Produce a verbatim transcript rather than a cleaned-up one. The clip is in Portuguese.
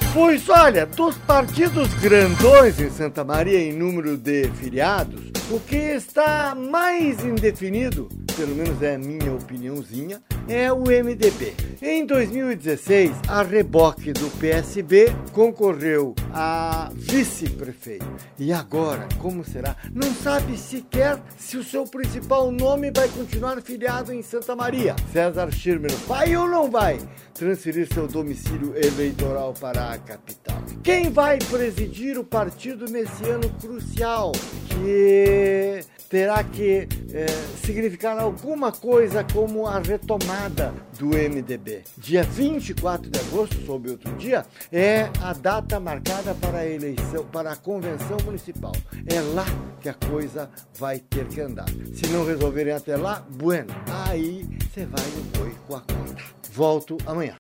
Pois olha, dos partidos grandões em Santa Maria em número de filiados, o que está mais indefinido, pelo menos é a minha opiniãozinha, é o M D B. Em dois mil e dezesseis, a reboque do P S B concorreu a vice-prefeito. E agora, como será? Não sabe sequer se o seu principal nome vai continuar filiado em Santa Maria. César Schirmer vai ou não vai transferir seu domicílio eleitoral para a capital? Quem vai presidir o partido nesse ano crucial, que terá que é, significar alguma coisa como a retomada do M D B? Dia vinte e quatro de agosto, soube outro dia, é a data marcada para a eleição, para a convenção municipal. É lá que a coisa vai ter que andar. Se não resolverem até lá, bueno, aí você vai no boi com a conta. Volto amanhã.